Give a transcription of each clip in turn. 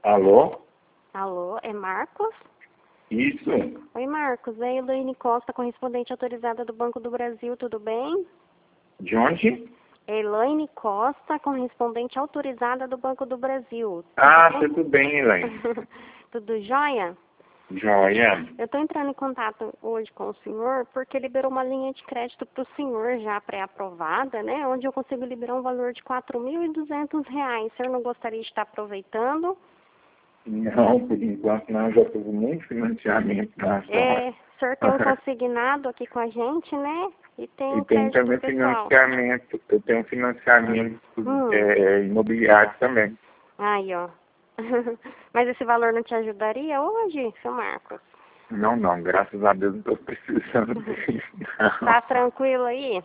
Alô? Alô, é Marcos? Isso. Oi, Marcos. É Elaine Costa, correspondente autorizada do Banco do Brasil, tudo bem? De onde? Elaine Costa, correspondente autorizada do Banco do Brasil. Tudo bem, Elaine. Tudo jóia? Joia. Eu estou entrando em contato hoje com o senhor porque liberou uma linha de crédito para o senhor já pré-aprovada, né? Onde eu consigo liberar um valor de R$ 4.200. O senhor não gostaria de estar aproveitando? Não, por enquanto não, já tive muito financiamento na O senhor tem um consignado aqui com a gente, né? E tem um tem crédito também pessoal. financiamento, eu tenho financiamento imobiliário também. Aí, ó. Mas esse valor não te ajudaria hoje, seu Marcos? Não, graças a Deus não estou precisando disso. Tá tranquilo aí?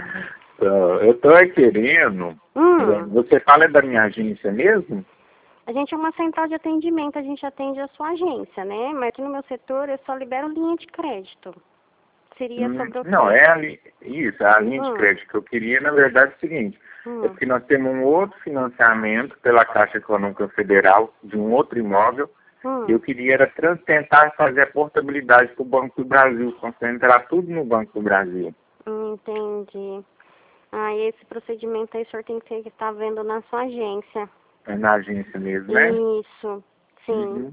Eu estou querendo. Você fala da minha agência mesmo? A gente é uma central de atendimento, a gente atende a sua agência, né? Mas aqui no meu setor eu só libero linha de crédito. Seria sobre o quê? Não, é a linha de crédito que eu queria, na verdade, é o seguinte, é porque nós temos um outro financiamento pela Caixa Econômica Federal de um outro imóvel, e eu queria tentar fazer a portabilidade para o Banco do Brasil, concentrar tudo no Banco do Brasil. Entendi. E esse procedimento aí o senhor tem que estar vendo na sua agência. É na agência mesmo, né? Isso, sim.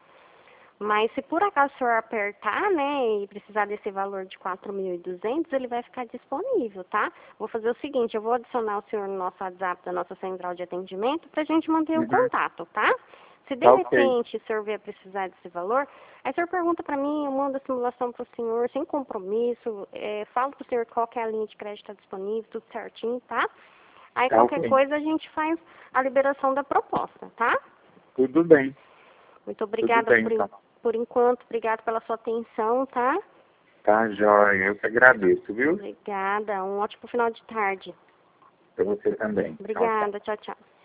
Mas se por acaso o senhor apertar, né, e precisar desse valor de 4.200, ele vai ficar disponível, tá? Vou fazer o seguinte, eu vou adicionar o senhor no nosso WhatsApp da nossa central de atendimento pra gente manter o contato, tá? Se de repente o senhor vier precisar desse valor, aí o senhor pergunta pra mim, eu mando a simulação pro senhor, sem compromisso, falo pro senhor qual que é a linha de crédito que tá disponível, tudo certinho, tá? Aí qualquer coisa a gente faz a liberação da proposta, tá? Tudo bem. Muito obrigada por enquanto, obrigada pela sua atenção, tá? Tá, joia. Eu que agradeço, viu? Obrigada, um ótimo final de tarde. Pra você também. Obrigada, tchau, tchau.